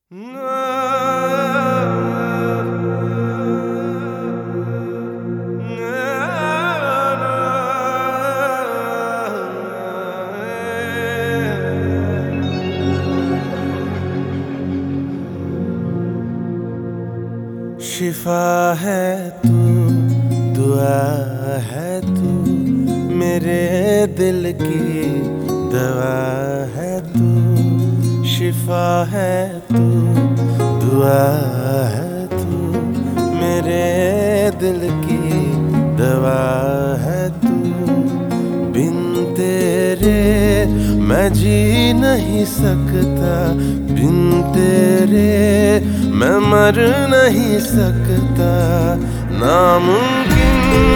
शिफा है तू, दुआ है तू, मेरे दिल की दवा है तू। शिफा है तू, दुआ है तू, मेरे दिल की दवा है तू। बिन तेरे मैं जी नहीं सकता, बिन तेरे मैं मर नहीं सकता। नामुमकिन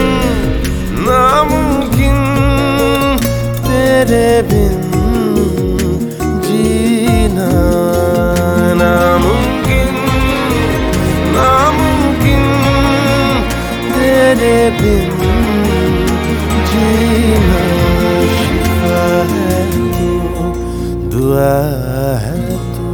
नामुमकिन तेरे बिन जीना। नामुमकिन नामुमकिन तेरे बिन जीना। शिफा है तू, दुआ है तू।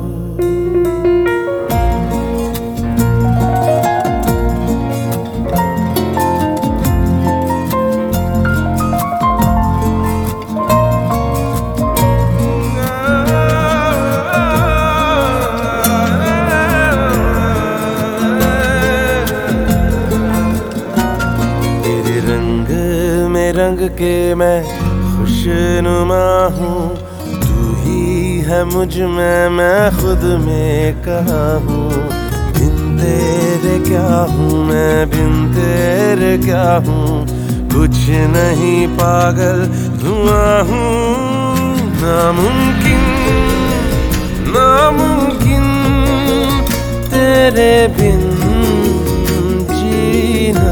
रंग के मैं खुशनुमा हूँ, तू ही है मुझ में, मैं खुद में कहाँ हूँ। बिन तेरे क्या हूँ मैं, बिन तेरे क्या हूँ, कुछ नहीं पागल धुआं हूँ। नामुमकिन नामुमकिन तेरे बिन जीना।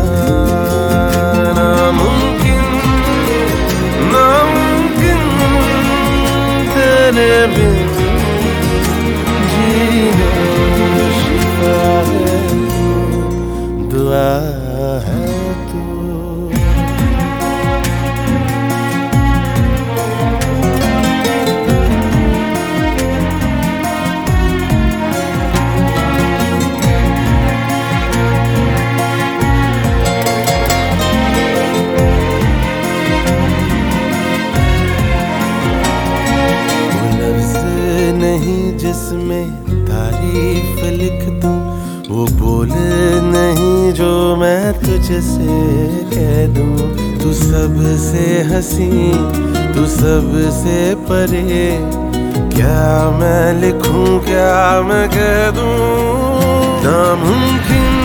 तेरे बिन जीना। शिफा है तू, दुआ है तू। जिसमें तारीफ लिख दूं, वो बोल नहीं जो मैं तुझसे कह दूं। तू सबसे हंसी, तू सबसे परे, क्या मैं लिखूं क्या मैं कह दूं। नामुमकिन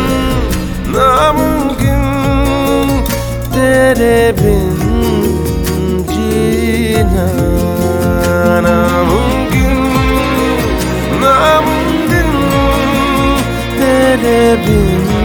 नामुमकिन तेरे बिन जीना। नामुमकिन नामुमकिन तेरे बिन